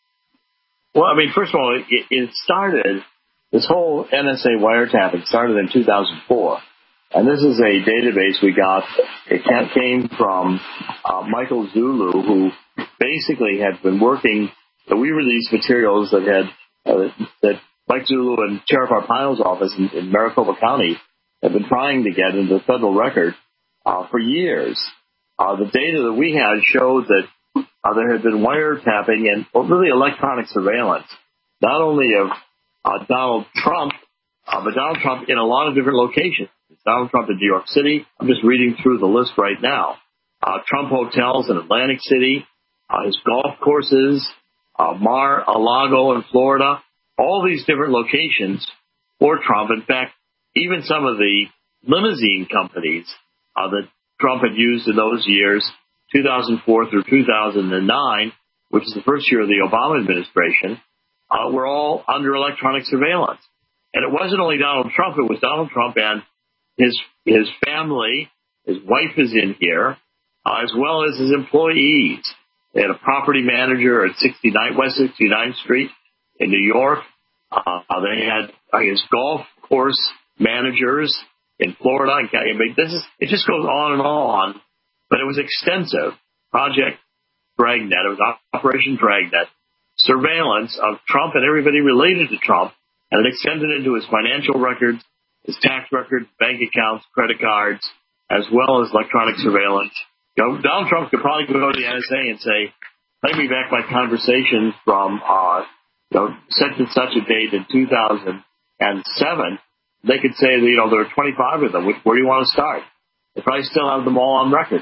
Well, I mean, first of all, it, it started, this whole N S A wiretapping started in two thousand four. And this is a database we got. It came from uh, Michael Zulu, who basically had been working. So we released materials that had uh, that Mike Zulu and Sheriff Arpaio's office in, in Maricopa County have been trying to get into the federal record uh, for years. Uh, the data that we had showed that uh, there had been wiretapping and well, really electronic surveillance, not only of uh, Donald Trump, uh, but Donald Trump in a lot of different locations. It's Donald Trump in New York City. I'm just reading through the list right now. Uh, Trump hotels in Atlantic City, uh, his golf courses, uh, Mar-a-Lago in Florida, all these different locations for Trump. In fact, even some of the limousine companies uh, that Trump had used in those years, two thousand four through two thousand nine, which is the first year of the Obama administration, uh, were all under electronic surveillance. And it wasn't only Donald Trump, it was Donald Trump and his his family. His wife is in here, uh, as well as his employees. They had a property manager at sixty-nine West sixty-ninth Street in New York. Uh, they had uh, his golf course managers in Florida. I mean, this is, it just goes on and on. But it was extensive. Project Dragnet. It was Operation Dragnet. Surveillance of Trump and everybody related to Trump. And it extended into his financial records, his tax records, bank accounts, credit cards, as well as electronic surveillance. You know, Donald Trump could probably go to the N S A and say, "Play me back my conversations from uh, you know, such and such a date in two thousand seven." They could say, that, you know, there are twenty-five of them. Which, where do you want to start? They probably still have them all on record.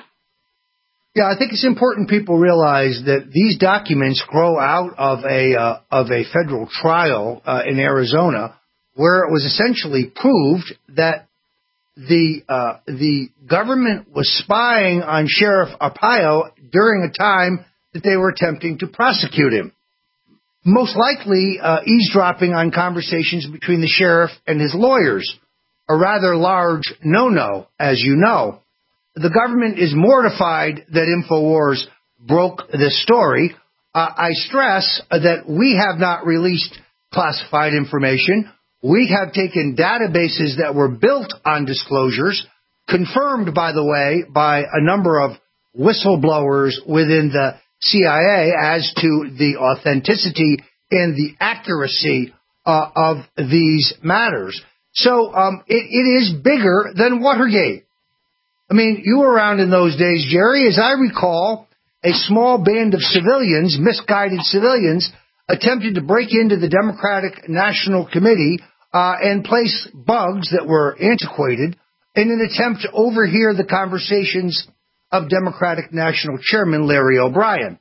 Yeah, I think it's important people realize that these documents grow out of a uh, of a federal trial uh, in Arizona, where it was essentially proved that the uh, the government was spying on Sheriff Arpaio during a time that they were attempting to prosecute him. Most likely uh, eavesdropping on conversations between the sheriff and his lawyers, a rather large no-no, as you know. The government is mortified that InfoWars broke this story. Uh, I stress that we have not released classified information. We have taken databases that were built on disclosures, confirmed, by the way, by a number of whistleblowers within the C I A as to the authenticity and the accuracy uh, of these matters. So um, it, it is bigger than Watergate. I mean, you were around in those days, Jerry. As I recall, a small band of civilians, misguided civilians, attempted to break into the Democratic National Committee uh, and place bugs that were antiquated in an attempt to overhear the conversations of Democratic National Chairman Larry O'Brien.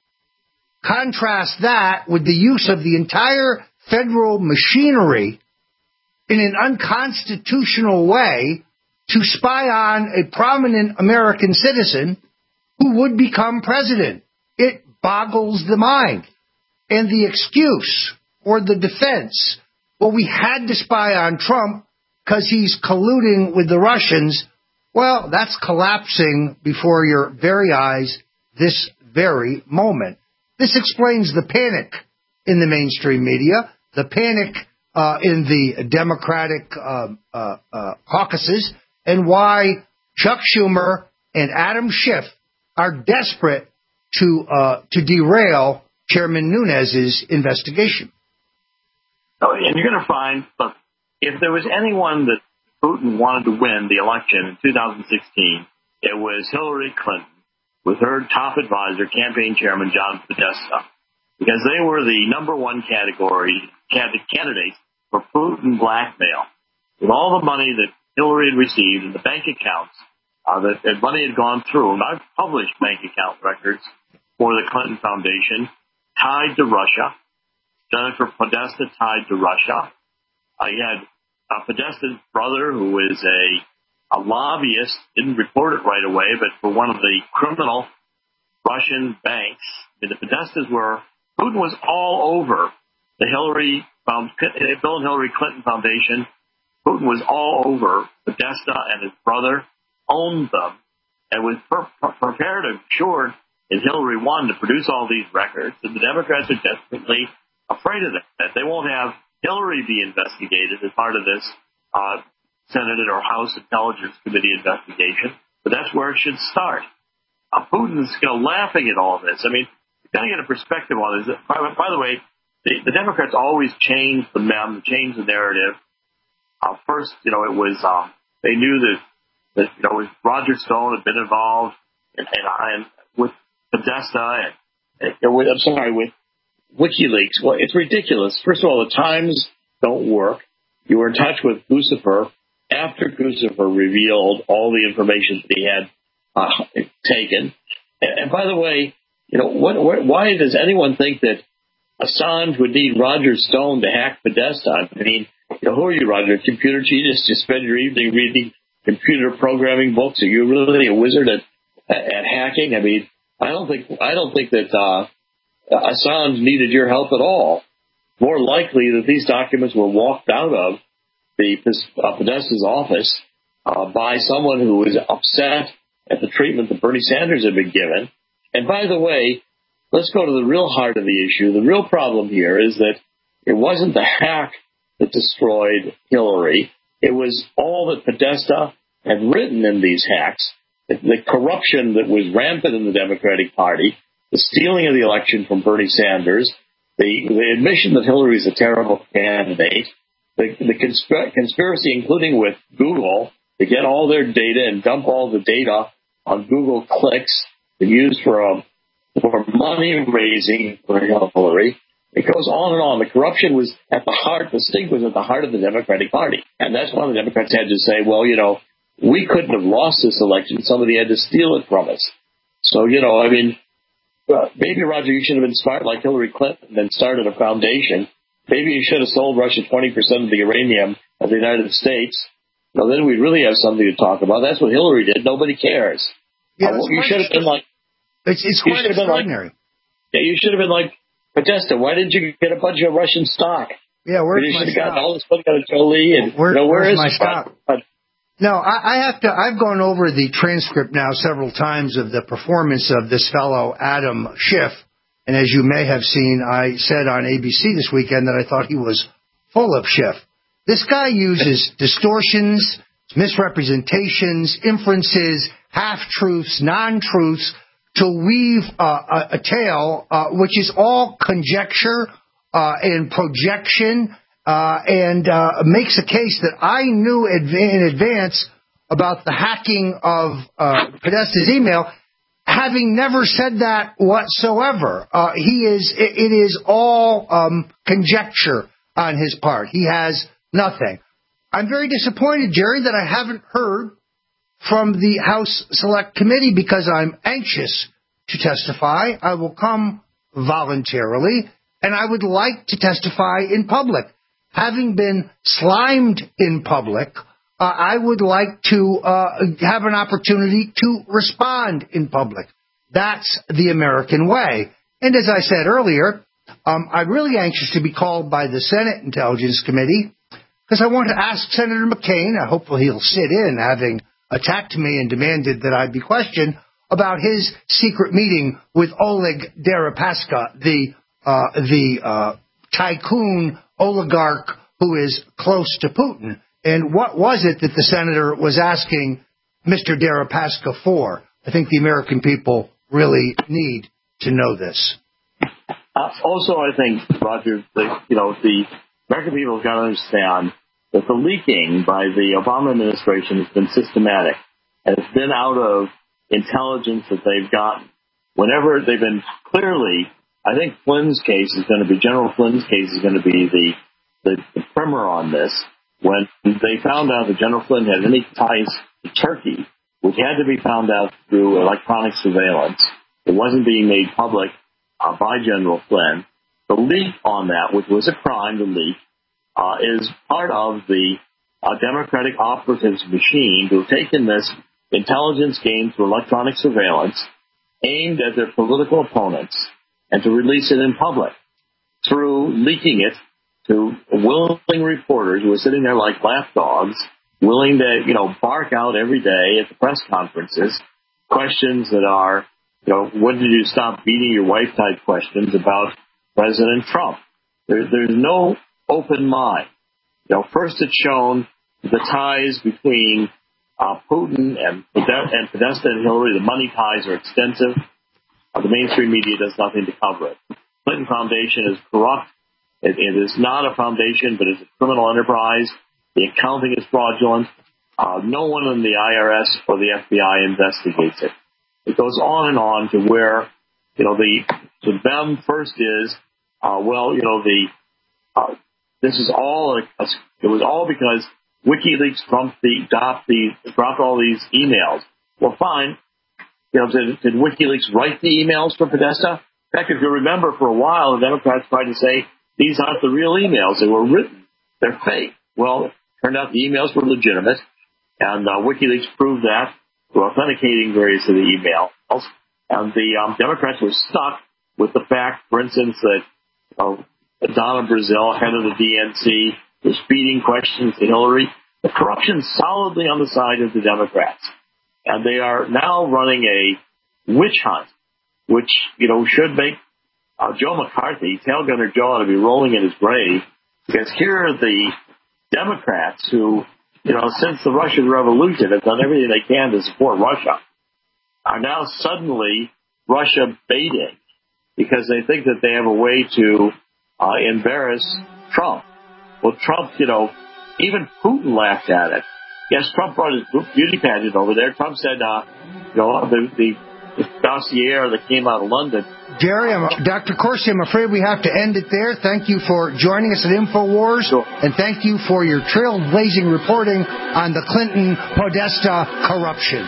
Contrast that with the use of the entire federal machinery in an unconstitutional way to spy on a prominent American citizen who would become president. It boggles the mind. And the excuse or the defense, well, we had to spy on Trump because he's colluding with the Russians. Well, that's collapsing before your very eyes this very moment. This explains the panic in the mainstream media, the panic uh, in the Democratic uh, uh, uh, caucuses, and why Chuck Schumer and Adam Schiff are desperate to uh, to derail Chairman Nunes's investigation. Oh, and you're going to find, look, if there was anyone that Putin wanted to win the election in two thousand sixteen, it was Hillary Clinton with her top advisor, campaign chairman John Podesta, because they were the number one category candidates for Putin blackmail. With all the money that Hillary had received in the bank accounts, uh, that, that money had gone through, and I've published bank account records for the Clinton Foundation tied to Russia. Jennifer Podesta tied to Russia. I had uh, Podesta's brother, who is a a lobbyist, didn't report it right away, but for one of the criminal Russian banks, the Podestas were, Putin was all over the Hillary, um, Bill and Hillary Clinton Foundation. Putin was all over Podesta, and his brother owned them and was per- per- prepared and assured if Hillary won to produce all these records. And the Democrats are desperately afraid of that. They won't have Hillary be investigated as part of this uh Senate or House Intelligence Committee investigation, but that's where it should start. Uh, Putin's you know, laughing at all this. I mean, you've got to get a perspective on this. By, by the way, the, the Democrats always change the mem, change the narrative. Uh, first, you know, it was um, they knew that that you know Roger Stone had been involved, and, and, and with Podesta, and, and with, I'm sorry, with WikiLeaks. Well, it's ridiculous. First of all, the times don't work. You were in touch with Lucifer after Christopher revealed all the information that he had uh, taken. And, and by the way, you know, what, what, why does anyone think that Assange would need Roger Stone to hack Podesta? I mean, you know, who are you, Roger? A computer genius? You spend your evening reading computer programming books? Are you really a wizard at, at hacking? I mean, I don't think I don't think that uh, Assange needed your help at all. More likely that these documents were walked out of the uh, Podesta's office uh, by someone who was upset at the treatment that Bernie Sanders had been given. And by the way, let's go to the real heart of the issue. The real problem here is that it wasn't the hack that destroyed Hillary. It was all that Podesta had written in these hacks, the, the corruption that was rampant in the Democratic Party, the stealing of the election from Bernie Sanders, the, the admission that Hillary is a terrible candidate, the, the conspir- conspiracy, including with Google, to get all their data and dump all the data on Google clicks to use for a, for money raising for Hillary. It goes on and on. The corruption was at the heart, the stink was at the heart of the Democratic Party. And that's why the Democrats had to say, well, you know, we couldn't have lost this election. Somebody had to steal it from us. So, you know, I mean, uh, maybe, Roger, you should have been smart like Hillary Clinton and started a foundation. Maybe you should have sold Russia twenty percent of the uranium of the United States. Now, then we'd really have something to talk about. That's what Hillary did. Nobody cares. Yeah, uh, you should have been like... It's, it's quite extraordinary. Like, yeah, you should have been like, Podesta, why didn't you get a bunch of Russian stock? Yeah, where's you my should have stock? gotten all this money out of Jolie. And, Where, you know, where where's is my stock? No, I, I have to. I've gone over the transcript now several times of the performance of this fellow Adam Schiff, and as you may have seen, I said on A B C this weekend that I thought he was full of Schiff. This guy uses distortions, misrepresentations, inferences, half-truths, non-truths to weave uh, a, a tale uh, which is all conjecture uh, and projection. Uh, and uh, makes a case that I knew in advance about the hacking of uh, Podesta's email, having never said that whatsoever. Uh, he is, it, it is all um, conjecture on his part. He has nothing. I'm very disappointed, Jerry, that I haven't heard from the House Select Committee because I'm anxious to testify. I will come voluntarily, and I would like to testify in public. Having been slimed in public, uh, I would like to uh, have an opportunity to respond in public. That's the American way. And as I said earlier, um, I'm really anxious to be called by the Senate Intelligence Committee because I want to ask Senator McCain, uh, hopefully he'll sit in, having attacked me and demanded that I be questioned, about his secret meeting with Oleg Deripaska, the, uh, the uh, tycoon oligarch who is close to Putin. And what was it that the senator was asking Mister Deripaska for? I think the American people really need to know this. Uh, also, I think, Roger, the, you know, the American people have got to understand that the leaking by the Obama administration has been systematic. And it's been out of intelligence that they've gotten. Whenever they've been clearly... I think Flynn's case is going to be, General Flynn's case is going to be the, the, the primer on this. When they found out that General Flynn had any ties to Turkey, which had to be found out through electronic surveillance, it wasn't being made public uh, by General Flynn. The leak on that, which was a crime, the leak, uh, is part of the uh, Democratic operatives machine who have taken this intelligence gained through electronic surveillance, aimed at their political opponents, and to release it in public through leaking it to willing reporters who are sitting there like lapdogs, willing to, you know, bark out every day at the press conferences questions that are, you know, when did you stop beating your wife type questions about President Trump. There, there's no open mind. You know, first it's shown the ties between uh, Putin and, and Podesta and Hillary. The money ties are extensive. Uh, the mainstream media does nothing to cover it. The Clinton Foundation is corrupt. It, it is not a foundation, but it's a criminal enterprise. The accounting is fraudulent. Uh, no one in the I R S or the F B I investigates it. It goes on and on to where, you know, the to them first is, uh, well, you know, the uh, this is all a, a, it was all because WikiLeaks dropped, the, dropped, the, dropped all these emails. Well, fine. You know, did, did WikiLeaks write the emails for Podesta? In fact, if you remember, for a while, the Democrats tried to say, these aren't the real emails. They were written. They're fake. Well, it turned out the emails were legitimate, and uh, WikiLeaks proved that through authenticating various of the emails. And the um, Democrats were stuck with the fact, for instance, that uh, Donna Brazile, head of the D N C, was feeding questions to Hillary. The corruption's solidly on the side of the Democrats. And they are now running a witch hunt, which, you know, should make uh, Joe McCarthy, Tail Gunner Joe, ought to be rolling in his grave, because here are the Democrats who, you know, since the Russian Revolution have done everything they can to support Russia, are now suddenly Russia baiting because they think that they have a way to uh, embarrass Trump. Well, Trump, you know, even Putin laughed at it. Yes, Trump brought his beauty pageant over there. Trump said, uh, you know, the, the, the dossier that came out of London. Jerry, I'm, Doctor Corsi, I'm afraid we have to end it there. Thank you for joining us at InfoWars, sure. And thank you for your trailblazing reporting on the Clinton-Podesta corruption.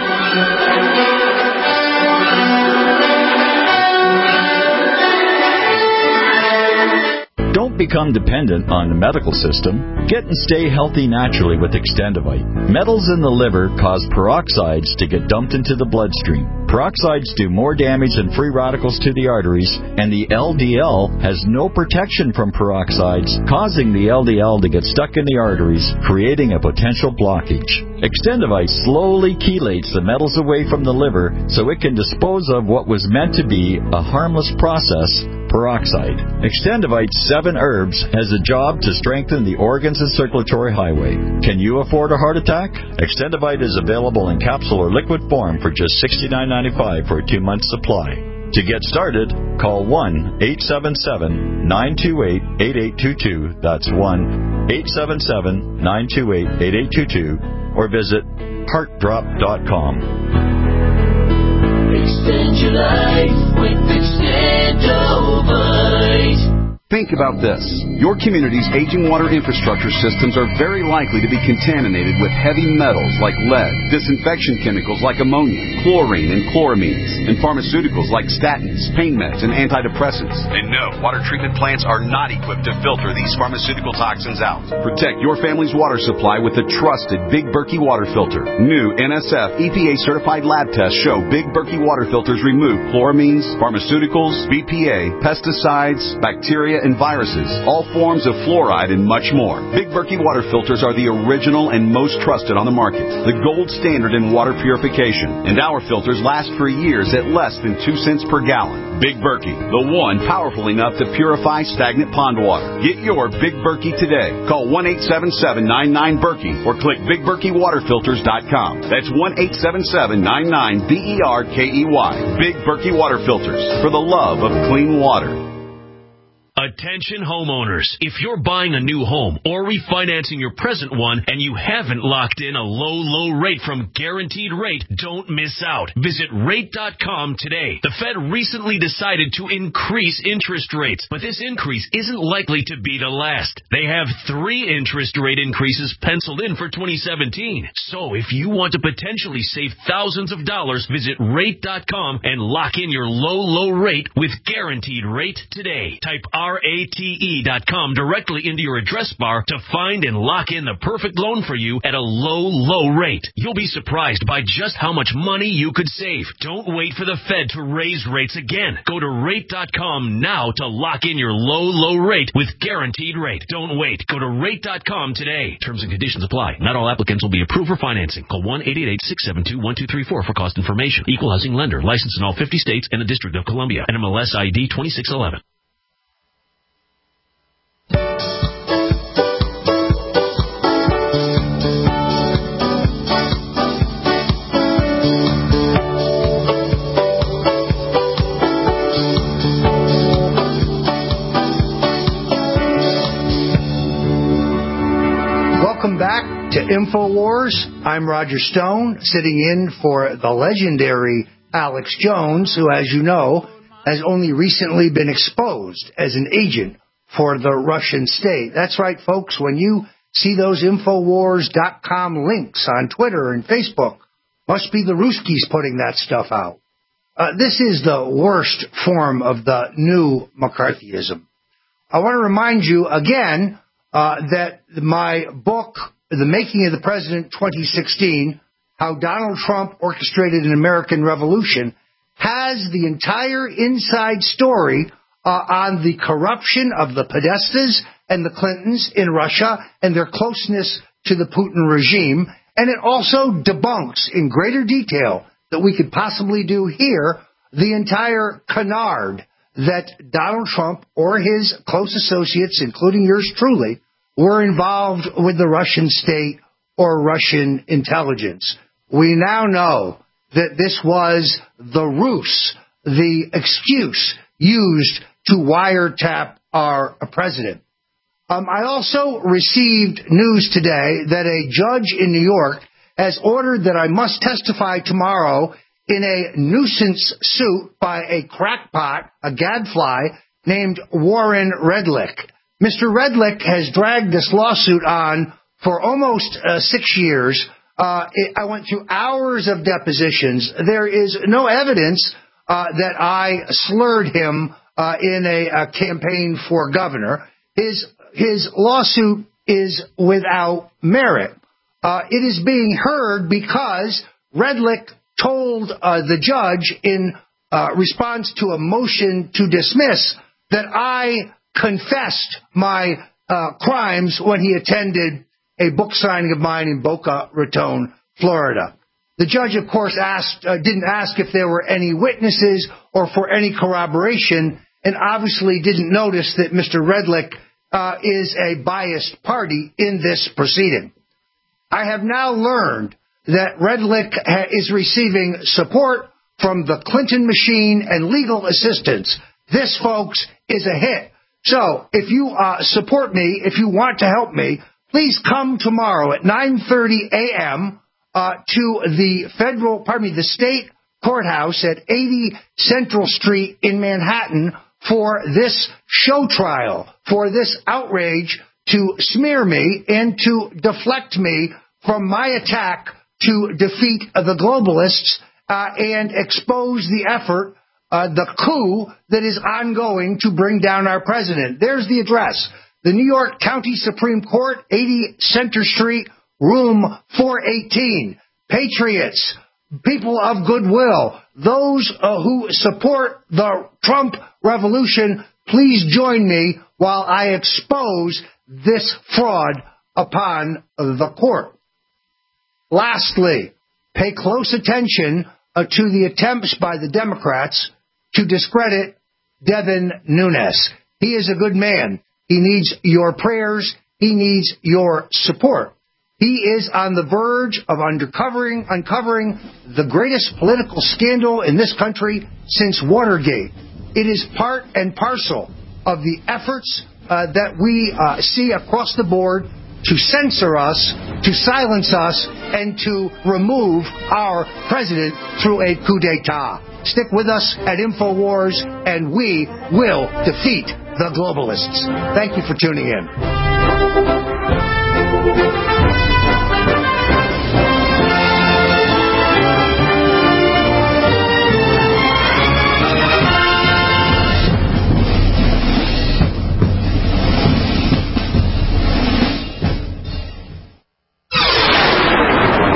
Don't become dependent on the medical system. Get and stay healthy naturally with Extendivite. Metals in the liver cause peroxides to get dumped into the bloodstream. Peroxides do more damage than free radicals to the arteries, and the L D L has no protection from peroxides, causing the L D L to get stuck in the arteries, creating a potential blockage. Extendivite slowly chelates the metals away from the liver so it can dispose of what was meant to be a harmless process, peroxide. Extendivite's seven herbs has a job to strengthen the organs and circulatory highway. Can you afford a heart attack? Extendivite is available in capsule or liquid form for just sixty-nine ninety-five for a two-month supply. To get started, call one eight seven seven, nine two eight, eight eight two two. That's one eight seven seven, nine two eight, eight eight two two. Or visit heart drop dot com. Extend your life with Extendivite. Think about this. Your community's aging water infrastructure systems are very likely to be contaminated with heavy metals like lead, disinfection chemicals like ammonia, chlorine and chloramines, and pharmaceuticals like statins, pain meds, and antidepressants. And no, water treatment plants are not equipped to filter these pharmaceutical toxins out. Protect your family's water supply with the trusted Big Berkey water filter. New N S F E P A-certified lab tests show Big Berkey water filters remove chloramines, pharmaceuticals, B P A, pesticides, bacteria, and viruses, all forms of fluoride, and much more. Big Berkey water filters are the original and most trusted on the market, the gold standard in water purification, and our filters last for years at less than two cents per gallon. Big Berkey, the one powerful enough to purify stagnant pond water. Get your Big Berkey today. Call one eight seven seven, nine nine, Berkey or click big berkey water filters dot com. That's one eight seven seven, nine nine, B E R K E Y. Big Berkey water filters, for the love of clean water. Attention homeowners. If you're buying a new home or refinancing your present one and you haven't locked in a low, low rate from Guaranteed Rate, don't miss out. Visit rate dot com today. The Fed recently decided to increase interest rates, but this increase isn't likely to be the last. They have three interest rate increases penciled in for twenty seventeen. So if you want to potentially save thousands of dollars, visit rate dot com and lock in your low, low rate with Guaranteed Rate today. Type R A T E dot com directly into your address bar to find and lock in the perfect loan for you at a low, low rate. You'll be surprised by just how much money you could save. Don't wait for the Fed to raise rates again. Go to rate dot com now to lock in your low, low rate with Guaranteed Rate. Don't wait. Go to rate dot com today. Terms and conditions apply. Not all applicants will be approved for financing. Call one eight eight eight, six seven two, one two three four for cost information. Equal housing lender. Licensed in all fifty states and the District of Columbia. N M L S I D twenty-six eleven. Welcome back to InfoWars. I'm Roger Stone, sitting in for the legendary Alex Jones, who, as you know, has only recently been exposed as an agent for the Russian state. That's right, folks. When you See those Infowars dot com links on Twitter and Facebook. Must be the Ruskies putting that stuff out. Uh, this is the worst form of the new McCarthyism. I want to remind you again uh, that my book, The Making of the President twenty sixteen, How Donald Trump Orchestrated an American Revolution, has the entire inside story uh, on the corruption of the Podestas and the Clintons in Russia and their closeness to the Putin regime. And it also debunks in greater detail that we could possibly do here the entire canard that Donald Trump or his close associates, including yours truly, were involved with the Russian state or Russian intelligence. We now know that this was the ruse, the excuse used to wiretap our president. Um, I also received news today that a judge in New York has ordered that I must testify tomorrow in a nuisance suit by a crackpot, a gadfly, named Warren Redlich. Mister Redlich has dragged this lawsuit on for almost uh, six years. Uh, it, I went through hours of depositions. There is no evidence uh, that I slurred him uh, in a, a campaign for governor. His his lawsuit is without merit. Uh, it is being heard because Redlich told uh, the judge in uh, response to a motion to dismiss that I confessed my uh, crimes when he attended a book signing of mine in Boca Raton, Florida. The judge, of course, asked, uh, didn't ask if there were any witnesses or for any corroboration, and obviously didn't notice that Mister Redlich uh, is a biased party in this proceeding. I have now learned that Redlich ha- is receiving support from the Clinton machine and legal assistance. This, folks, is a hit. So if you uh, support me, if you want to help me, please come tomorrow at nine thirty a.m. Uh, to the federal, pardon me, the state courthouse at eighty Central Street in Manhattan for this show trial, for this outrage to smear me and to deflect me from my attack to defeat the globalists uh, and expose the effort, uh, the coup that is ongoing to bring down our president. There's the address. The New York County Supreme Court, eighty Center Street, room four eighteen. Patriots, people of goodwill, those uh, who support the Trump revolution, please join me while I expose this fraud upon the court. Lastly, pay close attention uh, to the attempts by the Democrats to discredit Devin Nunes. He is a good man. He needs your prayers. He needs your support. He is on the verge of uncovering, uncovering the greatest political scandal in this country since Watergate. It is part and parcel of the efforts uh, that we uh, see across the board to censor us, to silence us, and to remove our president through a coup d'etat. Stick with us at InfoWars, and we will defeat the globalists. Thank you for tuning in.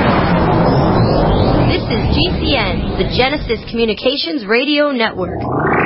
The Genesis Communications Radio Network.